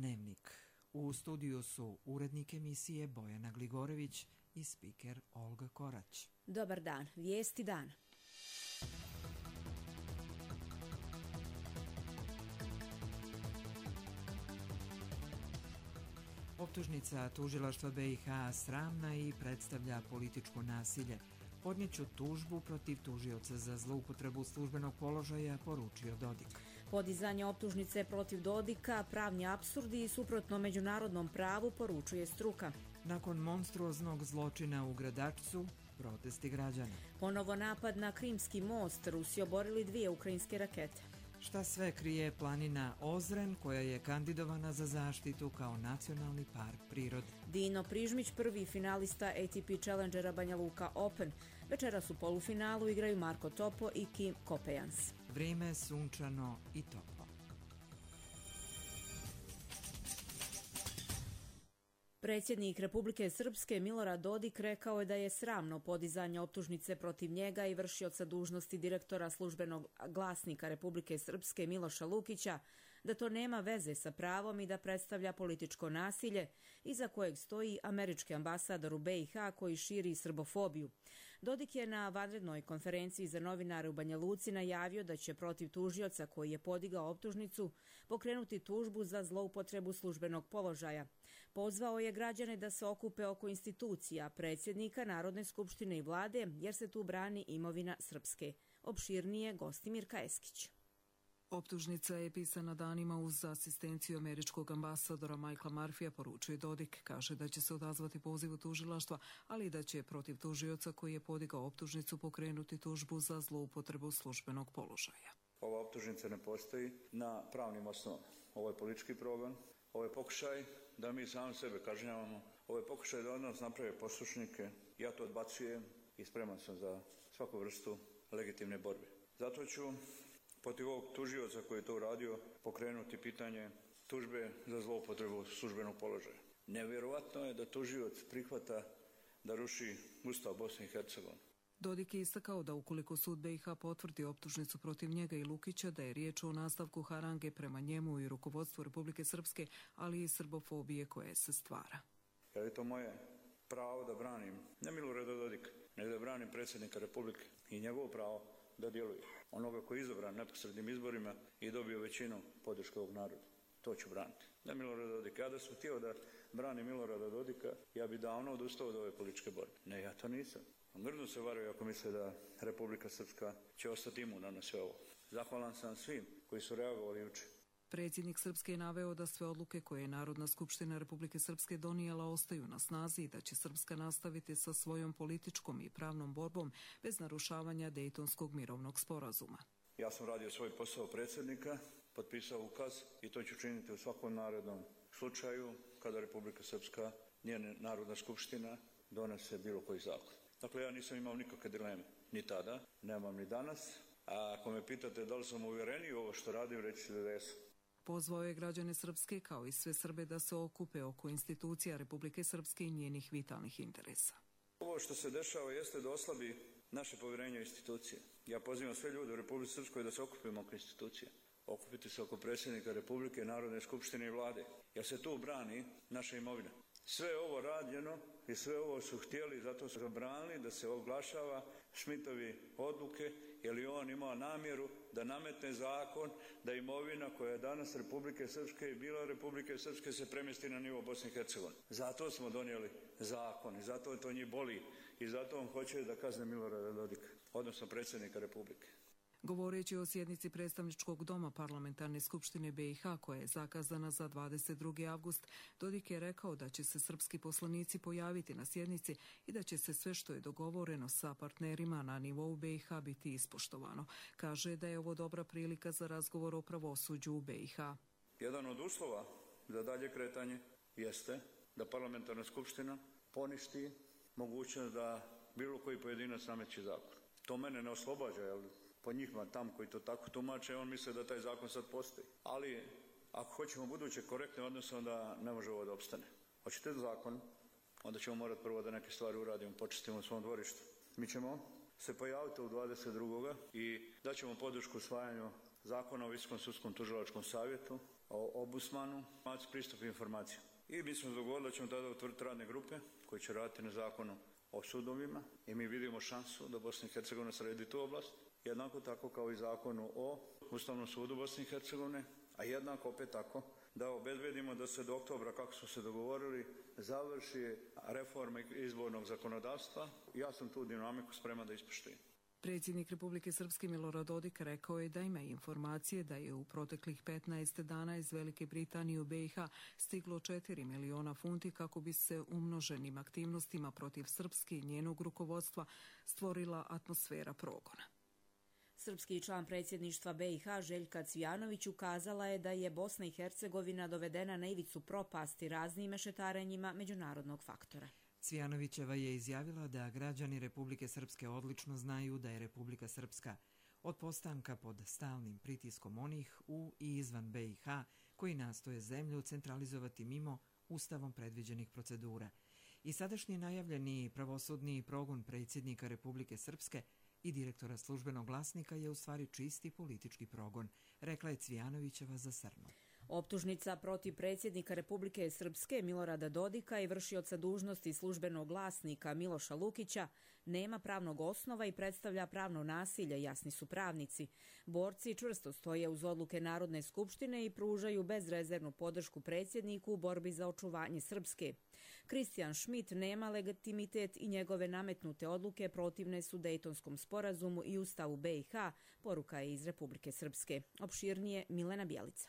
Dnevnik. U studiju su urednik emisije Bojana Gligorević i spiker Olga Korać. Dobar dan, vijesti dana. Optužnica tužilaštva BiH sramna i predstavlja političko nasilje. Podnijeću tužbu protiv tužioca za zloupotrebu službenog položaja, poručio Dodik. Podizanje optužnice protiv Dodika, pravni apsurdi i suprotno međunarodnom pravu, poručuje struka. Nakon monstruoznog zločina u Gradačcu, protesti građana. Ponovo napad na Krimski most, Rusi oborili 2 ukrajinske rakete. Šta sve krije planina Ozren, koja je kandidovana za zaštitu kao nacionalni park prirode. Dino Prižmić, prvi finalista ATP Challengera Banja Luka Open. Večeras u polufinalu igraju Marko Topo i Kim Kopejans. Vrijeme sunčano i toplo. Predsjednik Republike Srpske Milorad Dodik rekao je da je sramno podizanje optužnice protiv njega i vršioca dužnosti direktora službenog glasnika Republike Srpske Miloša Lukića, da to nema veze sa pravom i da predstavlja političko nasilje iza kojeg stoji američki ambasador u BiH koji širi srbofobiju. Dodik je na vanrednoj konferenciji za novinare u Banja Luci najavio da će protiv tužioca koji je podigao optužnicu pokrenuti tužbu za zloupotrebu službenog položaja. Pozvao je građane da se okupe oko institucija, predsjednika Narodne skupštine i vlade, jer se tu brani imovina Srpske. Opširnije Gostimir Kaeskić. Optužnica je pisana danima uz asistenciju američkog ambasadora Michaela Murphyja, poručuje Dodik. Kaže da će se odazvati pozivu tužilaštva, ali da će protiv tužioca koji je podigao optužnicu pokrenuti tužbu za zloupotrebu službenog položaja. Ova optužnica ne postoji na pravnim osnovama. Ovo je politički progon. Ovo je pokušaj da mi sami sebe kažnjavamo. Ovo je pokušaj da od nas naprave poslušnike. Ja to odbacujem i spreman sam za svaku vrstu legitimne borbe. Zato ću protiv ovog tužioca koji je to uradio pokrenuti pitanje tužbe za zloupotrebu službenog položaja. Nevjerovatno je da tužioc prihvata da ruši Ustav Bosne i Hercegovine. Dodik je istakao da ukoliko sud BiH potvrdi optužnicu protiv njega i Lukića, da je riječ o nastavku harange prema njemu i rukovodstvu Republike Srpske, ali i srbofobije koje se stvara. Je li to moje pravo da branim ne Milorada Dodika, nego da branim predsjednika Republike i njegovo pravo da djeluje. Onoga koji je izabran neposrednim izborima i dobio većinu podrške ovog naroda. To ću braniti. Ne Milorada Dodika. Ja da sam htio da branim Milorada Dodika, ja bi davno odustao od ove političke borbe. Ne, ja to nisam. Grdno se varaju ako misle da Republika Srpska će ostati imuna na sve ovo. Zahvalan sam svim koji su reagovali juče. Predsjednik Srpske je naveo da sve odluke koje je Narodna skupština Republike Srpske donijela ostaju na snazi i da će Srpska nastaviti sa svojom političkom i pravnom borbom bez narušavanja Dejtonskog mirovnog sporazuma. Ja sam radio svoj posao predsjednika, potpisao ukaz i to ću činiti u svakom narednom slučaju kada Republika Srpska, njena Narodna skupština, donese bilo koji zakon. Dakle, ja nisam imao nikakve dileme, ni tada, nemam ni danas, a ako me pitate da li sam uvjereniji u ovo što radim, reći ću da jesam. Pozvao je građane Srpske kao i sve Srbe da se okupe oko institucija Republike Srpske i njenih vitalnih interesa. Ovo što se dešava jeste da oslabi naše povjerenje u institucije. Ja pozivam sve ljude u Republici Srpskoj da se okupimo oko institucije. Okupiti se oko predsjednika Republike, Narodne skupštine i vlade. Jer se tu brani naša imovina. Sve je ovo rađeno i sve ovo su htjeli, zato su zabranili da se oglašava Šmitovi odluke, jer je on imao namjeru da nametne zakon da imovina koja je danas Republike Srpske i bila Republike Srpske se premjesti na nivo Bosne i Hercegovine. Zato smo donijeli zakon i zato to njih boli i zato on hoće da kazne Milorada Dodika, odnosno predsjednika Republike. Govoreći o sjednici predstavničkog doma Parlamentarne skupštine BiH koja je zakazana za 22. avgust, Dodik je rekao da će se srpski poslanici pojaviti na sjednici i da će se sve što je dogovoreno sa partnerima na nivou BiH biti ispoštovano. Kaže da je ovo dobra prilika za razgovor o pravosuđu u BiH. Jedan od uslova za dalje kretanje jeste da Parlamentarna skupština poništi mogućnost da bilo koji pojedinac nameće zakon. To mene ne oslobađa, jel? Po njihma tam koji to tako tumače, on misle da taj zakon sad postoji. Ali ako hoćemo buduće korektne odnose, onda ne može ovo da opstane. Hoćete zakon, onda ćemo morati prvo da neke stvari uradimo, počistimo u svom dvorištu. Mi ćemo se pojaviti u 22. i daćemo podršku usvajanju zakona o Visokom sudskom tužilačkom savjetu, o ombudsmanu, pristup informacija. I mi smo dogovorili da ćemo tada otvoriti radne grupe koje će raditi na zakonu o sudovima i mi vidimo šansu da Bosna i Hercegovina sredi tu oblast, jednako tako kao i zakonu o Ustavnom sudu Bosne i Hercegovine, a jednako opet tako da obezbedimo da se do oktobra, kako su se dogovorili, završi reforma izbornog zakonodavstva. Ja sam tu dinamiku spreman da ispoštujem. Predsjednik Republike Srpske Milorad Dodik rekao je da ima informacije da je u proteklih 15 dana iz Velike Britanije u BiH stiglo 4 miliona funti kako bi se umnoženim aktivnostima protiv Srpske i njenog rukovodstva stvorila atmosfera progona. Srpski član predsjedništva BiH Željka Cvijanović ukazala je da je Bosna i Hercegovina dovedena na ivicu propasti raznim mešetarenjima međunarodnog faktora. Cvijanovićeva je izjavila da građani Republike Srpske odlično znaju da je Republika Srpska od postanka pod stalnim pritiskom onih u i izvan BiH koji nastoje zemlju centralizovati mimo ustavom predviđenih procedura. I sadašnji najavljeni pravosudni progon predsjednika Republike Srpske i direktora službenog glasnika je u stvari čisti politički progon, rekla je Cvijanovićeva za Srnu. Optužnica protiv predsjednika Republike Srpske Milorada Dodika i vršioca dužnosti službenog glasnika Miloša Lukića nema pravnog osnova i predstavlja pravno nasilje, jasni su pravnici. Borci čvrsto stoje uz odluke Narodne skupštine i pružaju bezrezervnu podršku predsjedniku u borbi za očuvanje Srpske. Kristijan Šmit nema legitimitet i njegove nametnute odluke protivne su Dejtonskom sporazumu i Ustavu BiH, poruka je iz Republike Srpske. Opširnije Milena Bjelica.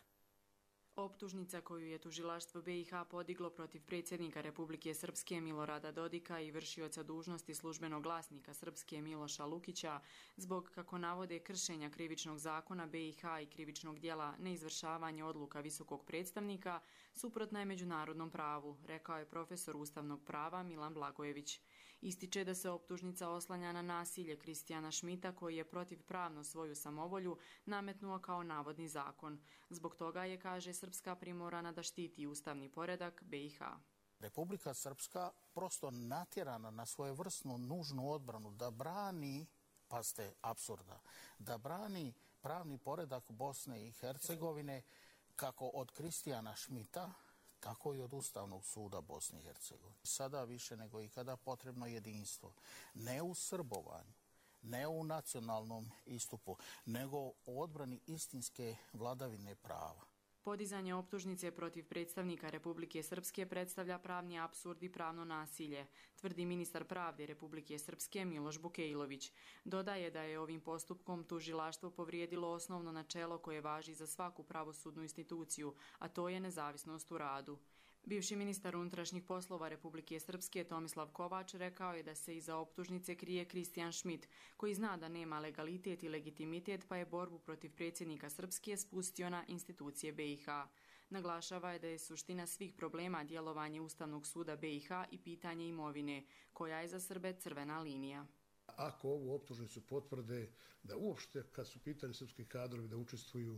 Optužnica koju je tužilaštvo BiH podiglo protiv predsjednika Republike Srpske Milorada Dodika i vršioca dužnosti službenog glasnika Srpske Miloša Lukića zbog, kako navode, kršenja krivičnog zakona BiH i krivičnog djela neizvršavanja odluka visokog predstavnika, suprotna je međunarodnom pravu, rekao je profesor ustavnog prava Milan Blagojević. Ističe da se optužnica oslanja na nasilje Kristijana Šmita koji je protivpravno svoju samovolju nametnuo kao navodni zakon. Zbog toga je, kaže, Srpska primorana da štiti ustavni poredak BiH. Republika Srpska prosto natjerana na svojevrsnu nužnu odbranu da brani, pazite, apsurda, da brani pravni poredak Bosne i Hercegovine kako od Kristijana Šmita, tako i od Ustavnog suda Bosne i Hercegovine. Sada više nego ikada potrebno jedinstvo. Ne u srbovanju, ne u nacionalnom istupu, nego u odbrani istinske vladavine prava. Podizanje optužnice protiv predstavnika Republike Srpske predstavlja pravni apsurd i pravno nasilje, tvrdi ministar pravde Republike Srpske Miloš Bukejlović. Dodaje da je ovim postupkom tužilaštvo povrijedilo osnovno načelo koje važi za svaku pravosudnu instituciju, a to je nezavisnost u radu. Bivši ministar unutrašnjih poslova Republike Srpske Tomislav Kovač rekao je da se iza optužnice krije Kristijan Šmit, koji zna da nema legalitet i legitimitet pa je borbu protiv predsjednika Srpske spustio na institucije BiH. Naglašava je da je suština svih problema djelovanje Ustavnog suda BiH i pitanje imovine, koja je za Srbe crvena linija. Ako ovu optužnicu potvrde, da uopšte kad su pitani srpski kadrovi da učestvuju,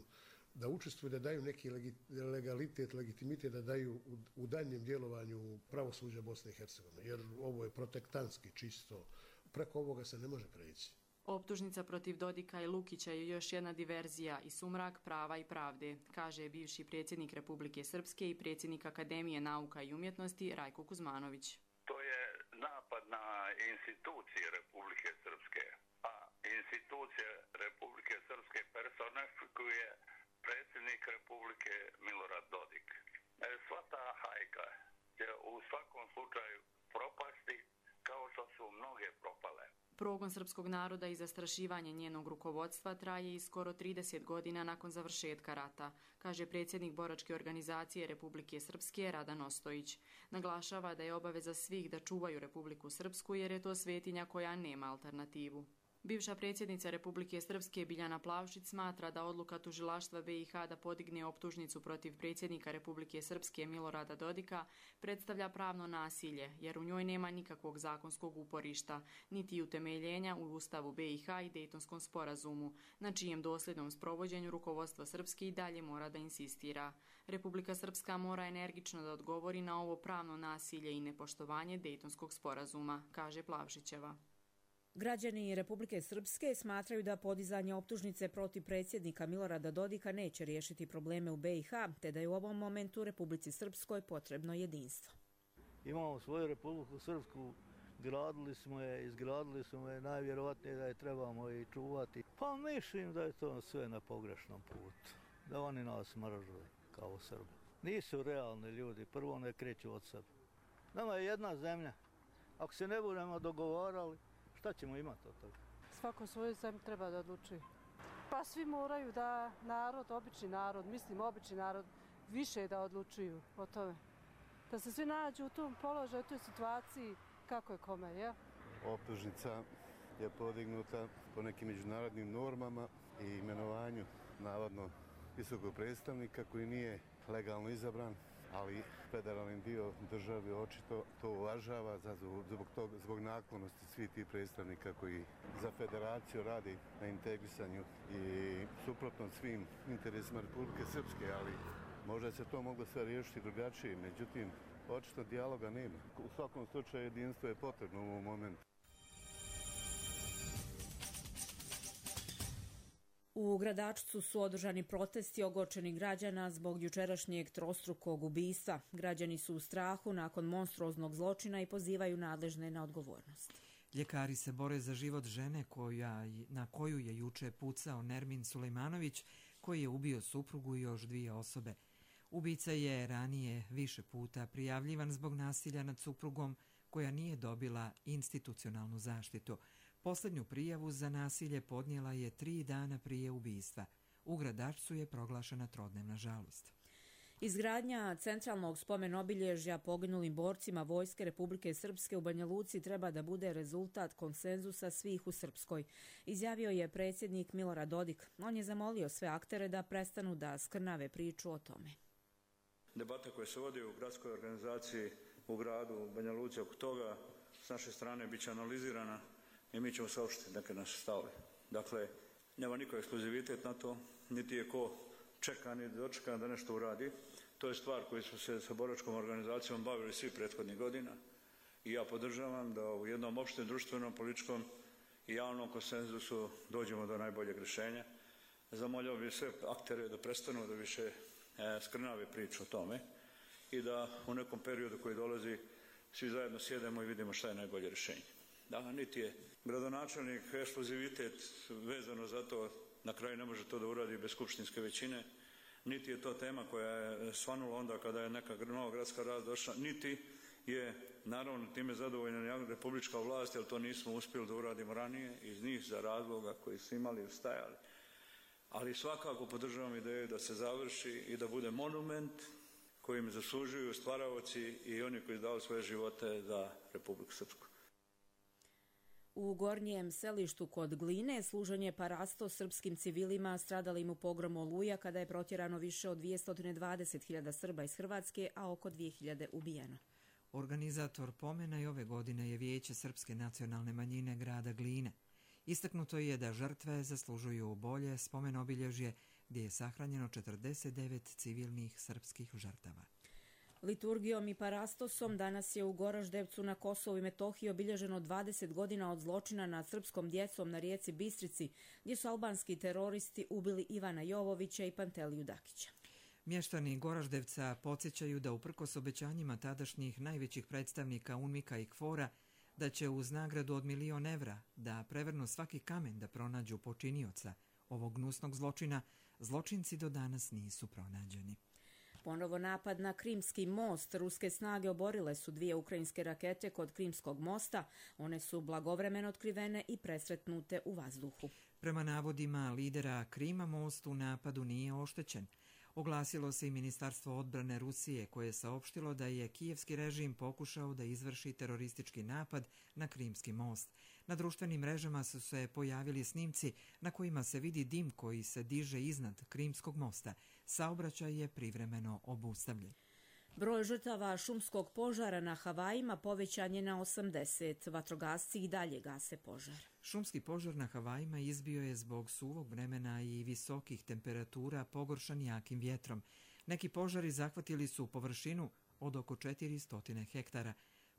da daju neki legalitet, legitimitet, da daju u daljnjem djelovanju pravosuđa Bosne i Hercegovine. Jer ovo je protektantski čisto. Preko ovoga se ne može preći. Optužnica protiv Dodika i Lukića je još jedna diverzija i sumrak prava i pravde, kaže bivši predsjednik Republike Srpske i predsjednik Akademije nauka i umjetnosti Rajko Kuzmanović. To je napad na institucije Republike Srpske, a institucije Republike Srpske personifikuje predsjednik Republike Milorad Dodik. Sva ta hajka će u svakom slučaju propasti kao što su mnoge propale. Progon srpskog naroda i zastrašivanje njenog rukovodstva traje i skoro 30 godina nakon završetka rata, kaže predsjednik boračke organizacije Republike Srpske Radan Ostojić. Naglašava da je obaveza svih da čuvaju Republiku Srpsku jer je to svetinja koja nema alternativu. Bivša predsjednica Republike Srpske Biljana Plavšić smatra da odluka tužilaštva BiH da podigne optužnicu protiv predsjednika Republike Srpske Milorada Dodika predstavlja pravno nasilje, jer u njoj nema nikakvog zakonskog uporišta, niti utemeljenja u Ustavu BiH i Dejtonskom sporazumu, na čijem dosljednom sprovođenju rukovodstvo Srpske i dalje mora da insistira. Republika Srpska mora energično da odgovori na ovo pravno nasilje i nepoštovanje Dejtonskog sporazuma, kaže Plavšićeva. Građani Republike Srpske smatraju da podizanje optužnice protiv predsjednika Milorada Dodika neće riješiti probleme u BiH, te da je u ovom momentu Republici Srpskoj potrebno jedinstvo. Imamo svoju Republiku Srpsku, izgradili smo je, najvjerovatnije da je trebamo i čuvati. Pa mislim da je to sve na pogrešnom putu, da oni nas mrže kao Srbi. Nisu realni ljudi, prvo ne kreću od sebe. Nama je jedna zemlja, ako se ne budemo dogovarali, šta ćemo imati od toga? Svako svoju zemlju treba da odlučuje. Pa svi moraju da obični narod, više da odlučuju o tome. Da se svi nađu u tom položaju, u toj situaciji, kako je kome, je? Optužnica je podignuta po nekim međunarodnim normama i imenovanju navodno visokog predstavnika koji nije legalno izabran, ali federalni dio države očito to uvažava zbog naklonosti svih tih predstavnika koji za federaciju radi na integrisanju i suprotno svim interesima Republike Srpske, ali možda se to moglo sve riješiti drugačije, međutim, očito dijaloga nema. U svakom slučaju jedinstvo je potrebno u ovom momentu. U Gradačcu su održani protesti ogorčenih građana zbog jučerašnjeg trostrukog ubistva. Građani su u strahu nakon monstruoznog zločina i pozivaju nadležne na odgovornost. Ljekari se bore za život žene na koju je juče pucao Nermin Sulejmanović, koji je ubio suprugu i još 2 osobe. Ubica je ranije više puta prijavljivan zbog nasilja nad suprugom koja nije dobila institucionalnu zaštitu. Posljednju prijavu za nasilje podnijela je 3 dana prije ubistva. U Gradačcu je proglašena trodnevna žalost. Izgradnja centralnog spomen-obilježja poginulim borcima Vojske Republike Srpske u Banja Luci treba da bude rezultat konsenzusa svih u Srpskoj, izjavio je predsjednik Milorad Dodik. On je zamolio sve aktere da prestanu da skrnave priču o tome. Debata koja se vodi u gradskoj organizaciji u gradu Banja Luci oko toga s naše strane bit će analizirana i mi ćemo saopštiti neke naše stavove. Dakle, nema niko ekskluzivitet na to, niti je ko čekan i dočekan da nešto uradi. To je stvar koju su se sa boračkom organizacijom bavili svi prethodnih godina i ja podržavam da u jednom opštem društvenom, političkom i javnom konsenzusu dođemo do najboljeg rješenja. Zamolio bih sve aktere da prestanu da više skrnave priču o tome i da u nekom periodu koji dolazi svi zajedno sjedemo i vidimo šta je najbolje rješenje. Da, niti je gradonačelnik ekskluzivitet vezano za to, na kraju ne može to da uradi bez skupštinske većine, niti je to tema koja je svanula onda kada je neka nova gradska vlast došla, niti je naravno time zadovoljna republička vlast, jer to nismo uspjeli da uradimo ranije iz niza razloga koji su imali i stajali. Ali svakako podržavam ideju da se završi i da bude monument kojim zaslužuju stvaraoci i oni koji dali svoje živote za Republiku Srpsku. U Gornjem Selištu kod Gline služen je parasto srpskim civilima stradalim u pogromu Oluja kada je protjerano više od 220.000 Srba iz Hrvatske, a oko 2.000 ubijeno. Organizator pomena i ove godine je Vijeće srpske nacionalne manjine grada Gline. Istaknuto je da žrtve zaslužuju bolje spomen-obilježje gdje je sahranjeno 49 civilnih srpskih žrtava. Liturgijom i parastosom danas je u Goraždevcu na Kosovu i Metohiji obilježeno 20 godina od zločina nad srpskom djecom na rijeci Bistrici, gdje su albanski teroristi ubili Ivana Jovovića i Panteliju Dakića. Mještani Goraždevca podsjećaju da uprkos obećanjima tadašnjih najvećih predstavnika UNMIK-a i KFOR-a da će uz nagradu od 1.000.000 evra da prevrnu svaki kamen da pronađu počinioca ovog gnusnog zločina, zločinci do danas nisu pronađeni. Ponovo napad na Krimski most. Ruske snage oborile su 2 ukrajinske rakete kod Krimskog mosta. One su blagovremeno otkrivene i presretnute u vazduhu. Prema navodima lidera Krima, most u napadu nije oštećen. Oglasilo se i Ministarstvo odbrane Rusije koje je saopštilo da je kijevski režim pokušao da izvrši teroristički napad na Krimski most. Na društvenim mrežama su se pojavili snimci na kojima se vidi dim koji se diže iznad Krimskog mosta. Saobraćaj je privremeno obustavljen. Broj žrtava šumskog požara na Havajima povećan je na 80. Vatrogasci i dalje gase požar. Šumski požar na Havajima izbio je zbog suvog vremena i visokih temperatura pogoršan jakim vjetrom. Neki požari zahvatili su površinu od oko 400 hektara.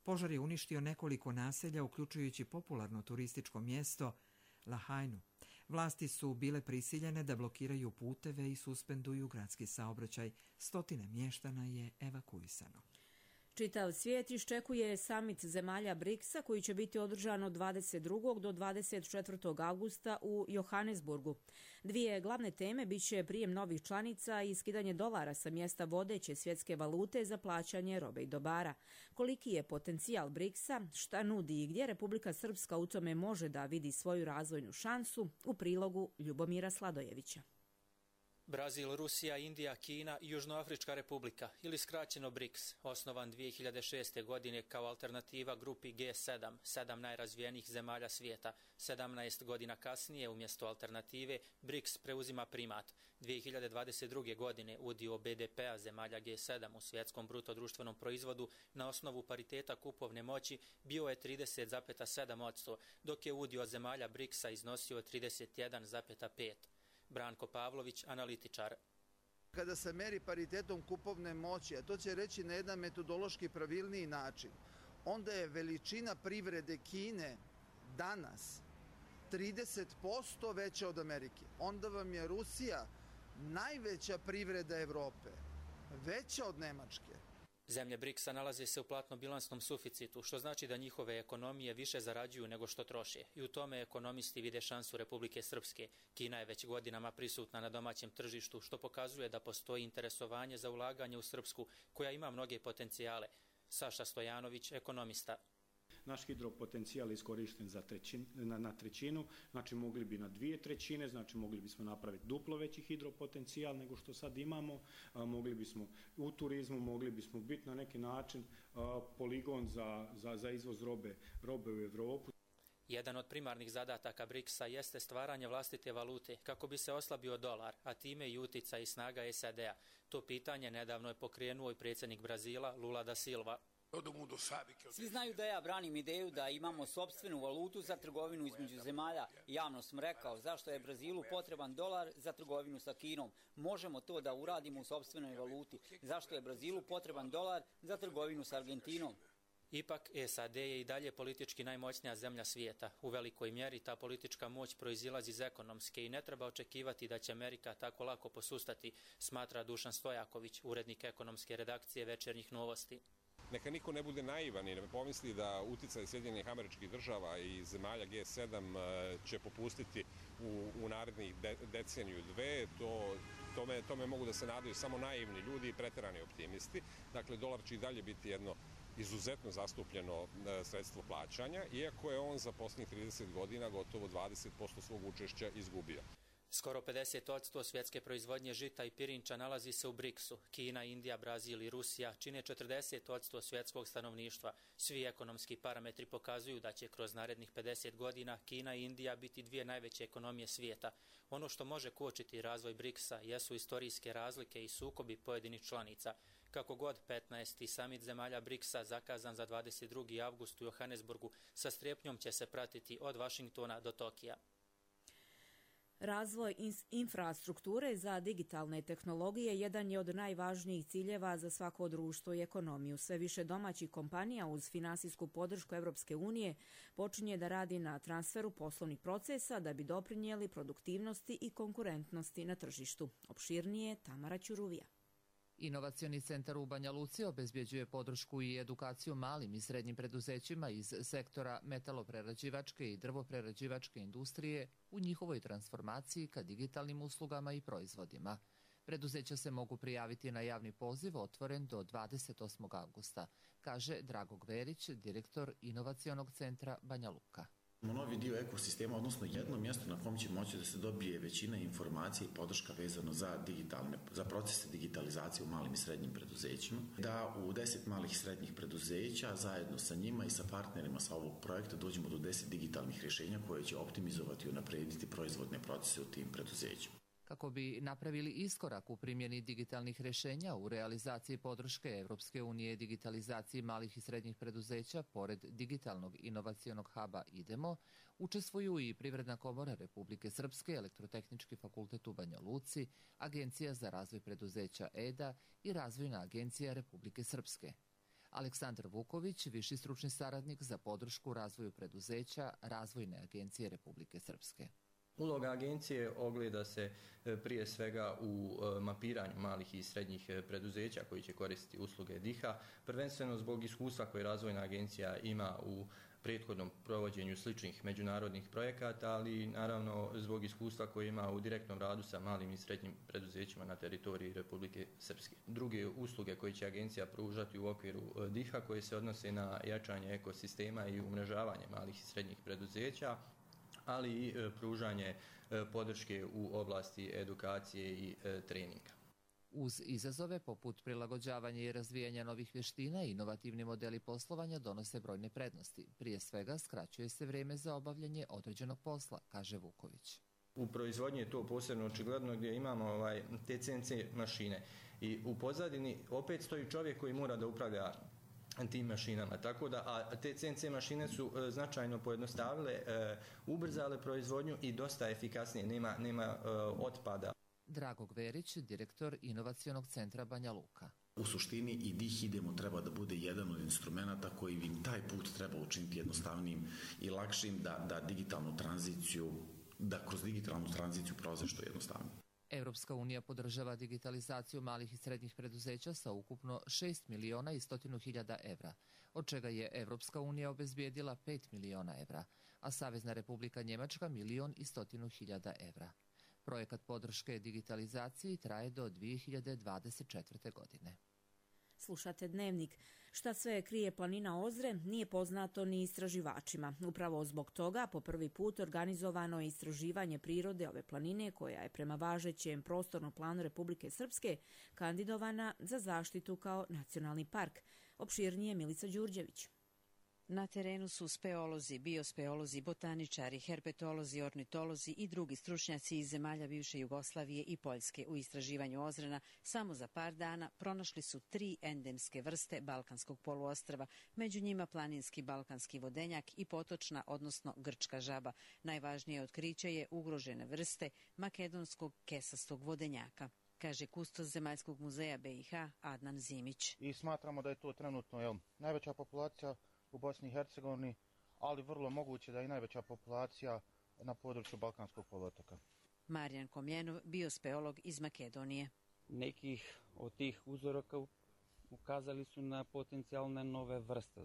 Požar je uništio nekoliko naselja, uključujući popularno turističko mjesto Lahainu. Vlasti su bile prisiljene da blokiraju puteve i suspenduju gradski saobraćaj. Stotine mještana je evakuisano. Čitav svijet iščekuje samit zemalja BRICS-a koji će biti održan od 22. do 24. avgusta u Johannesburgu. Dvije glavne teme biće prijem novih članica i skidanje dolara sa mjesta vodeće svjetske valute za plaćanje robe i dobara. Koliki je potencijal BRICS-a, šta nudi i gdje Republika Srpska u tome može da vidi svoju razvojnu šansu, u prilogu Ljubomira Sladojevića. Brazil, Rusija, Indija, Kina i Južnoafrička republika, ili skraćeno BRICS, osnovan 2006. godine kao alternativa grupi G7, 7 najrazvijenijih zemalja svijeta. 17 godina kasnije, umjesto alternative, BRICS preuzima primat. 2022. godine udio BDP-a zemalja G7 u svjetskom brutodruštvenom proizvodu na osnovu pariteta kupovne moći bio je 30,7%, dok je udio zemalja BRICS-a iznosio 31,5%. Branko Pavlović, analitičar. Kada se meri paritetom kupovne moći, a to će reći na jedan metodološki pravilniji način, onda je veličina privrede Kine danas 30% veća od Amerike. Onda vam je Rusija najveća privreda Evrope, veća od Nemačke. Zemlje BRICS-a nalaze se u platno-bilansnom suficitu, što znači da njihove ekonomije više zarađuju nego što troše. I u tome ekonomisti vide šansu Republike Srpske. Kina je već godinama prisutna na domaćem tržištu, što pokazuje da postoji interesovanje za ulaganje u Srpsku, koja ima mnoge potencijale. Saša Stojanović, ekonomista. Naš hidropotencijal je iskorišten na trećinu, znači mogli bi na 2/3, znači mogli bismo napraviti duplo veći hidropotencijal nego što sad imamo, mogli bismo u turizmu, mogli bismo biti na neki način poligon za izvoz robe u Evropu. Jedan od primarnih zadataka BRICS-a jeste stvaranje vlastite valute kako bi se oslabio dolar, a time i uticaj i snaga SAD-a. To pitanje nedavno je pokrenuo i predsjednik Brazila Lula da Silva. Svi znaju da ja branim ideju da imamo sopstvenu valutu za trgovinu između zemalja. Javno sam rekao zašto je Brazilu potreban dolar za trgovinu sa Kinom. Možemo to da uradimo u sopstvenoj valuti. Zašto je Brazilu potreban dolar za trgovinu sa Argentinom? Ipak, SAD je i dalje politički najmoćnija zemlja svijeta. U velikoj mjeri ta politička moć proizilazi iz ekonomske i ne treba očekivati da će Amerika tako lako posustati, smatra Dušan Stojaković, urednik ekonomske redakcije Večernjih novosti. Neka niko ne bude naivan i ne pomisli da uticaj Sjedinjenih Američkih Država i zemalja G7 će popustiti u narednih deceniju dve. Tome mogu da se nadaju samo naivni ljudi i preterani optimisti. Dakle, dolar će i dalje biti jedno izuzetno zastupljeno sredstvo plaćanja, iako je on za posljednjih 30 godina gotovo 20% svog učešća izgubio. Skoro 50% svjetske proizvodnje žita i pirinča nalazi se u BRICS-u. Kina, Indija, Brazil i Rusija čine 40% svjetskog stanovništva. Svi ekonomski parametri pokazuju da će kroz narednih 50 godina Kina i Indija biti dvije najveće ekonomije svijeta. Ono što može kočiti razvoj BRICS-a jesu istorijske razlike i sukobi pojedinih članica. Kako god, 15. samit zemalja BRICS-a zakazan za 22. avgust u Johannesburgu sa strepnjom će se pratiti od Vašingtona do Tokija. Razvoj infrastrukture za digitalne tehnologije jedan je od najvažnijih ciljeva za svako društvo i ekonomiju. Sve više domaćih kompanija uz finansijsku podršku Evropske unije počinje da radi na transferu poslovnih procesa da bi doprinijeli produktivnosti i konkurentnosti na tržištu. Opširnije Tamara Ćuruvija. Inovacioni centar u Banja Luci obezbjeđuje podršku i edukaciju malim i srednjim preduzećima iz sektora metaloprerađivačke i drvoprerađivačke industrije u njihovoj transformaciji ka digitalnim uslugama i proizvodima. Preduzeća se mogu prijaviti na javni poziv otvoren do 28. avgusta, kaže Drago Gverić, direktor Inovacionog centra Banja Luka. Novi dio ekosistema, odnosno jedno mjesto na kom će moći da se dobije većina informacija i podrška vezano za procese digitalizacije u malim i srednjim preduzećima. Da u 10 malih i srednjih preduzeća zajedno sa njima i sa partnerima sa ovog projekta dođemo do 10 digitalnih rješenja koje će optimizovati i unaprediti proizvodne procese u tim preduzećima. Kako bi napravili iskorak u primjeni digitalnih rješenja u realizaciji podrške Evropske unije digitalizaciji malih i srednjih preduzeća, pored digitalnog inovacionog huba IDEMO, učestvuju i Privredna komora Republike Srpske, Elektrotehnički fakultet u Banja Luci, Agencija za razvoj preduzeća EDA i Razvojna agencija Republike Srpske. Aleksandar Vuković, viši stručni saradnik za podršku razvoju preduzeća Razvojne agencije Republike Srpske. Uloga agencije ogleda se prije svega u mapiranju malih i srednjih preduzeća koji će koristiti usluge DIH-a, prvenstveno zbog iskustva koje Razvojna agencija ima u prethodnom provođenju sličnih međunarodnih projekata, ali i naravno zbog iskustva koje ima u direktnom radu sa malim i srednjim preduzećima na teritoriji Republike Srpske. Druge usluge koje će agencija pružati u okviru DIH-a koje se odnose na jačanje ekosistema i umrežavanje malih i srednjih preduzeća, ali i pružanje podrške u oblasti edukacije i treninga. Uz izazove poput prilagođavanja i razvijanja novih vještina i inovativni modeli poslovanja donose brojne prednosti. Prije svega skraćuje se vrijeme za obavljanje određenog posla, kaže Vuković. U proizvodnji je to posebno očigledno gdje imamo te CNC mašine i u pozadini opet stoji čovjek koji mora da upravlja tim mašinama, tako da a te CNC mašine su značajno pojednostavile, ubrzale proizvodnju i dosta efikasnije, nema otpada. Drago Gverić, direktor Inovacionog centra Banja Luka. U suštini i DIH idemo treba da bude jedan od instrumenta koji im taj put treba učiniti jednostavnijim i lakšim da digitalnu tranziciju, da kroz digitalnu tranziciju prolaze što jednostavnije. Evropska unija podržava digitalizaciju malih i srednjih preduzeća sa ukupno 6.100.000 evra, od čega je Evropska unija obezbijedila 5 miliona evra, a Savezna Republika Njemačka 1.100.000 evra. Projekat podrške digitalizaciji traje do 2024. godine. Slušate Dnevnik. Šta sve krije planina Ozre nije poznato ni istraživačima. Upravo zbog toga po prvi put organizovano je istraživanje prirode ove planine koja je prema važećem prostornom planu Republike Srpske kandidovana za zaštitu kao nacionalni park. Opširnije Milica Đurđević. Na terenu su speolozi, biospeolozi, botaničari, herpetolozi, ornitolozi i drugi stručnjaci iz zemalja bivše Jugoslavije i Poljske. U istraživanju Ozrena samo za par dana pronašli su 3 endemske vrste Balkanskog poluostrva, među njima planinski balkanski vodenjak i potočna, odnosno grčka žaba. Najvažnije otkriće je ugrožene vrste makedonskog kesastog vodenjaka, kaže kustos Zemaljskog muzeja BiH Adnan Zimić. I smatramo da je to trenutno najveća populacija u Bosni i Hercegovini, ali vrlo moguće da je i najveća populacija na području Balkanskog poluotoka. Marijan Komjenov, biospeolog iz Makedonije. Nekih od tih uzoraka ukazali su na potencijalne nove vrste.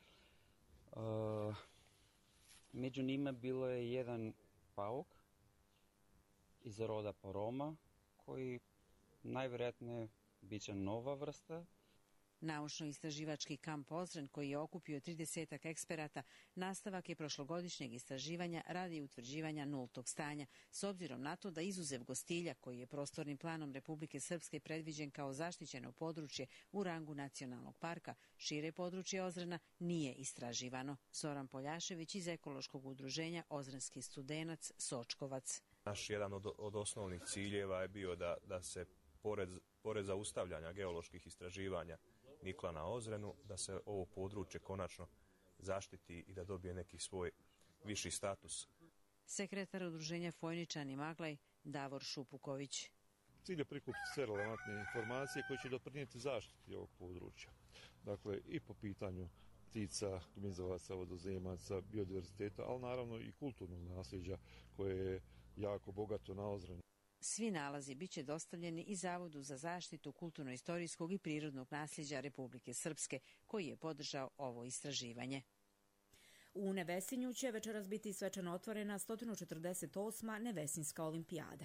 Među njima bilo je jedan pauk iz roda Poroma, koji najvjerojatnije biće nova vrsta. Naučno-istraživački kamp Ozren, koji je okupio 30 eksperata, nastavak je prošlogodišnjeg istraživanja radi utvrđivanja nultog stanja. S obzirom na to da izuzev Gostilja, koji je prostornim planom Republike Srpske predviđen kao zaštićeno područje u rangu nacionalnog parka, šire područje Ozrena nije istraživano. Zoran Poljašević iz ekološkog udruženja Ozrenski studenac Sočkovac. Naš jedan od osnovnih ciljeva je bio da se pored zaustavljanja geoloških istraživanja nikla na Ozrenu, da se ovo područje konačno zaštiti i da dobije neki svoj viši status. Sekretar udruženja Fojničani Maglaj Davor Šupuković. Cilj je prikupiti sve relevantne informacije koje će doprinijeti zaštiti ovog područja. Dakle, i po pitanju ptica, gmizovaca, vodozemaca, biodiverziteta, ali naravno i kulturnog nasljeđa koje je jako bogato na Ozrenu. Svi nalazi biće dostavljeni i Zavodu za zaštitu kulturno-istorijskog i prirodnog nasljeđa Republike Srpske, koji je podržao ovo istraživanje. U Nevesinju će večeras biti svečano otvorena 148. Nevesinska olimpijada.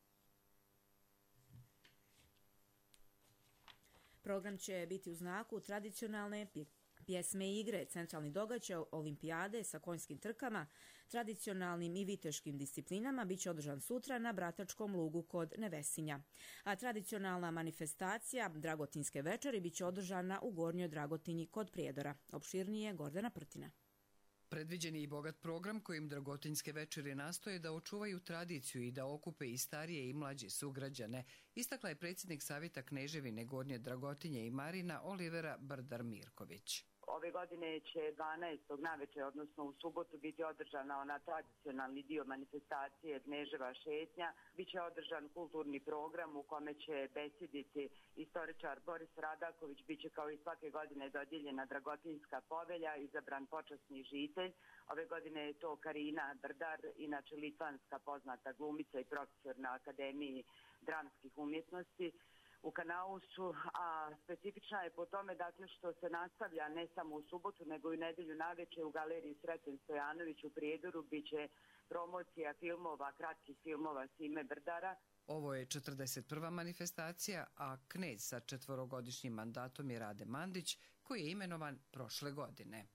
Program će biti u znaku tradicionalne pjesme i igre, centralni događaj olimpijade sa konjskim trkama, tradicionalnim i viteškim disciplinama biće održan sutra na Bratačkom lugu kod Nevesinja. A tradicionalna manifestacija Dragotinske večeri biće održana u Gornjoj Dragotinji kod Prijedora. Opširnije Gordana Prtina. Predviđen je i bogat program kojim Dragotinske večeri nastoje da očuvaju tradiciju i da okupe i starije i mlađe sugrađane, istakla je predsjednik Savjeta Kneževine Gornje Dragotinje i Marina Olivera Brdar Mirković. Ove godine će 12. naveče, odnosno u subotu, biti održana ona tradicionalni dio manifestacije Kneževa šetnja. Biće održan kulturni program u kome će besediti istoričar Boris Radaković. Biće kao i svake godine dodijeljena Dragotinska povelja, izabran počasni žitelj. Ove godine je to Karina Brdar, inače litvanska poznata glumica i profesor na Akademiji dramskih umjetnosti u Kanausu, a specifična je po tome dakle što se nastavlja ne samo u subotu nego i u nedelju naveče u galeriji Sreten Stojanović u Prijedoru biće promocija filmova, kratkih filmova Sime Brdara. Ovo je 41. manifestacija, a knez sa 4-godišnjim mandatom je Rade Mandić, koji je imenovan prošle godine.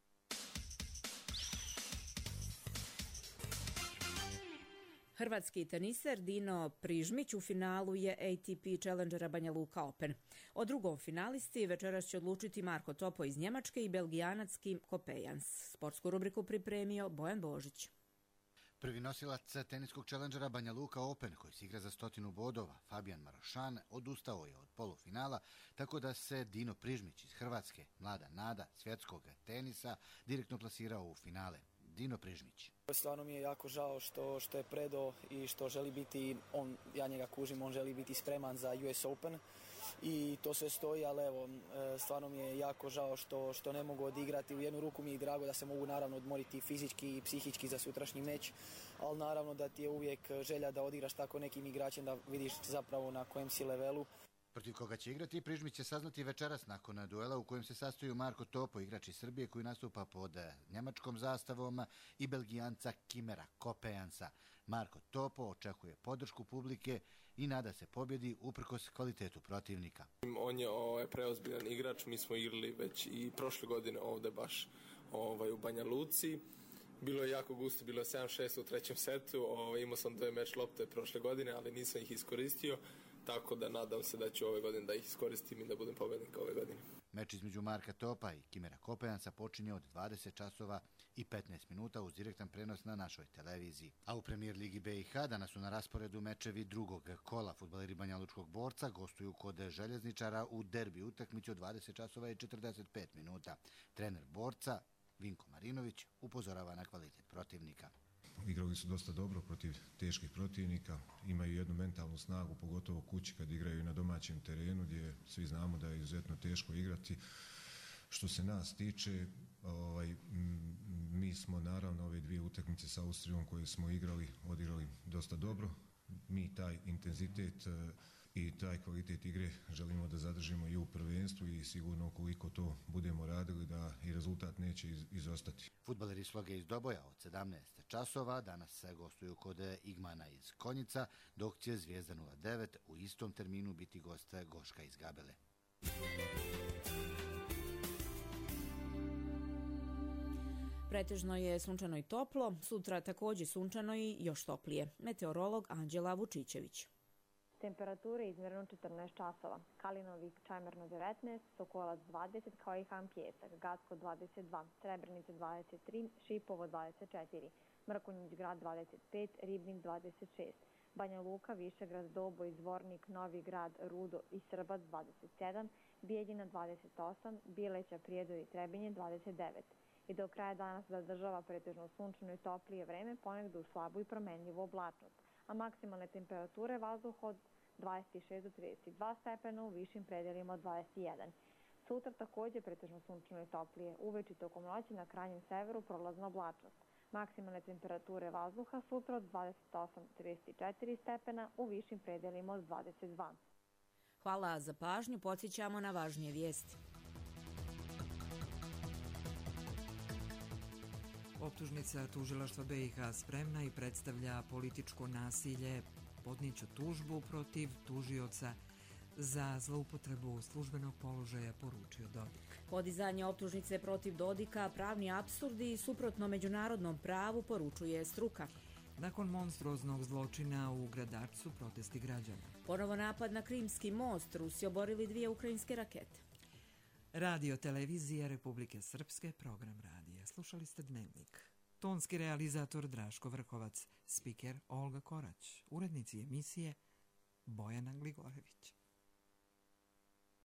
Hrvatski teniser Dino Prižmić u finalu je ATP Challengera Banja Luka Open. O drugom finalisti večeras će odlučiti Marko Topo iz Njemačke i Belgijanac Kim Kopejans. Sportsku rubriku pripremio Bojan Božić. Prvi nosilac teniskog Challengera Banja Luka Open, koji se igra za 100 bodova, Fabijan Marošan, odustao je od polufinala, tako da se Dino Prižmić iz Hrvatske, mlada nada svjetskog tenisa, direktno plasirao u finale. Dino Prižmić. Stvarno mi je jako žao što je predao i što želi biti, ja njega kužim, on želi biti spreman za US Open i to sve stoji, ali evo, stvarno mi je jako žao što ne mogu odigrati. U jednu ruku mi je drago da se mogu naravno odmoriti fizički i psihički za sutrašnji meč, ali naravno da ti je uvijek želja da odigraš tako nekim igračem, da vidiš zapravo na kojem si levelu. Protiv koga će igrati, Prižmić će saznati večeras nakon duela u kojem se sastoju Marko Topo, igrač iz Srbije koji nastupa pod njemačkom zastavom, i Belgijanca Kimera Kopejansa. Marko Topo očekuje podršku publike i nada se pobjedi uprkos kvalitetu protivnika. On je preozbiljan igrač, mi smo igrali već i prošle godine ovdje baš u Banja Luci. Bilo je jako gusto, bilo je 7-6 u trećem setu, imao sam 2 meč lopte prošle godine, ali nisam ih iskoristio. Tako da nadam se da ću ove godine da ih iskoristim i da budem pobednik ove godine. Meč između Marka Topa i Kimera Kopejansa počinje od 20 časova i 15 minuta uz direktan prenos na našoj televiziji. A u Premier Ligi BiH danas su na rasporedu mečevi drugog kola. Fudbaleri Banjalučkog Borca gostuju kod Željezničara u derbi utakmici od 20 časova i 45 minuta. Trener Borca, Vinko Marinović, upozorava na kvalitet protivnika. Igrali su dosta dobro protiv teških protivnika, imaju jednu mentalnu snagu, pogotovo kući kad igraju na domaćem terenu gdje svi znamo da je izuzetno teško igrati. Što se nas tiče, mi smo naravno ove 2 utakmice sa Austrijom koje smo odigrali dosta dobro. Mi taj intenzitet i taj kvalitet igre želimo da zadržimo i u prvenstvu i sigurno ukoliko to budemo radili da i rezultat neće izostati. Fudbaleri Sloge iz Doboja od 17 časova danas se gostuju kod Igmana iz Konjica, dok će Zvijezda 09 u istom terminu biti gost Goška iz Gabele. Pretežno je sunčano i toplo, sutra također sunčano i još toplije. Meteorolog Anđela Vučićević. Temperature izmjereno 14 časova. Kalinovik Čajmerno 19, Sokolac 20, kao i Han Pjesak, Gacko 22, Srebrenice 23, Šipovo 24, Mrkonjić grad 25, Ribnik 26, Banja Luka, Višegrad, Doboj, Zvornik, Novi grad, Rudo i Srbac 27, Bijeljina 28, Bileća, Prijedor i Trebinje 29. I do kraja danas zadržava pretežno sunčano i toplije vreme, ponegdje u slabu i promjenljivu oblačnost, a maksimalne temperature vazduha od 26 do 32 stepena, u višim predelima od 21. Sutra također pretežno sunčano i toplije, uveče tokom noći na krajnjem severu prolazna oblačnost. Maksimalne temperature vazduha sutra od 28-34 stepena, u višim predelima od 22. Hvala za pažnju, podsjećamo na važnije vijesti. Optužnica tužilaštva BiH spremna i predstavlja političko nasilje. Podnijeću tužbu protiv tužioca za zloupotrebu službenog položaja, poručio Dodik. Podizanje optužnice protiv Dodika pravni apsurdi i suprotno međunarodnom pravu, poručuje struka. Nakon monstruoznog zločina u Gradarcu protesti građana. Ponovo napad na Krimski most, Rusi oborili 2 ukrajinske rakete. Radio televizija Republike Srpske, program radija. Slušali ste Dnevnik. Tonski realizator Draško Vrhovac, spiker Olga Korać, urednici emisije Bojana Gligorević.